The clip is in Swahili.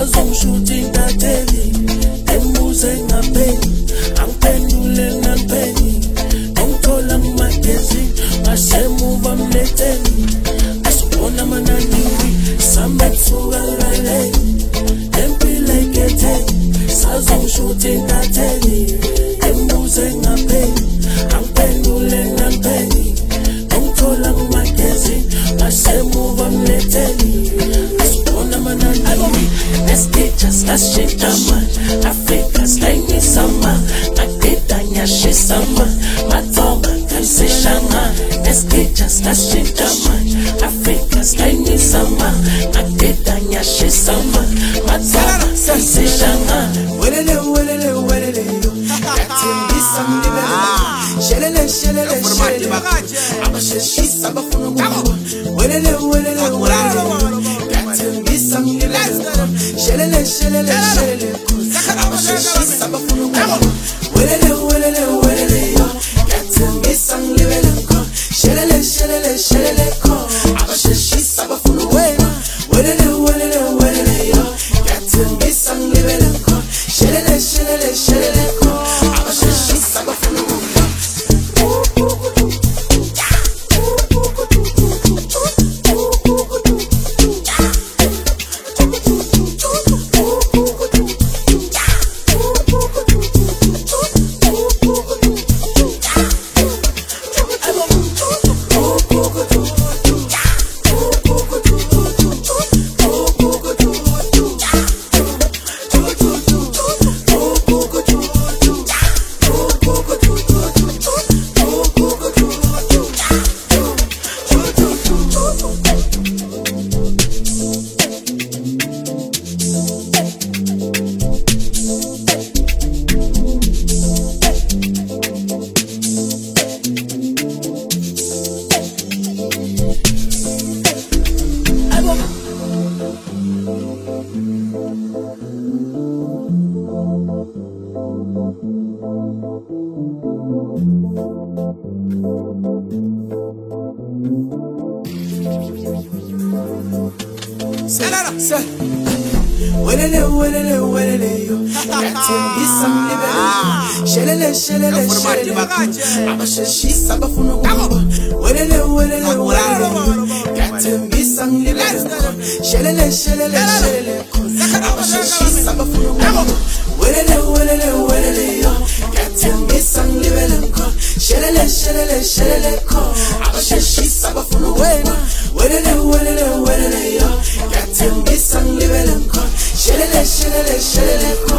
sazongishuthi intatheli embuze ngapheli angiphendule ngapheli ngithola kumagazini ngasemuva mletheni asibona amanani samba kusuka ngaleli empilo eketheni sazongishuthi intatheli embuze ngapheli angiphendule ngapheli ngithola kumagazini ngasemuva mletheni asibona amanani nesitijas lasishintama Afrika silayingisama ngakida nyashisama mathonga kaliseshanga nesitijas lasishintama Afrika silayingisama ngakida nyashisama mathonga kaliseshanga welele welele welele yo yathembisa mlibele shelele shelele shelele abasheshisa bafuna ukuba welele welele welele yathembisa mlibele shelele shelele shelele abasheshisa bafuna ukuba welele welele welele yo yathembisa mlibele shelele shelele shelele abasheshisa bafuna ukuba welele welele welele yo yathembisa mlibele shelele shelele shelele abasheshisa bafuna ukuba welele welele welele yo yathembisa mlibele shelele shelele shelele abasheshisa bafuna ukuba welele welele welele yathembisa mlibele shelele shelele shelele abasheshisa bafuna ukuba welele welele welele yo yathembisa mlibele shelele shelele shelele abasheshisa bafuna ukuba welele welele welele yo yathembisa mlibele shelele shelele shelele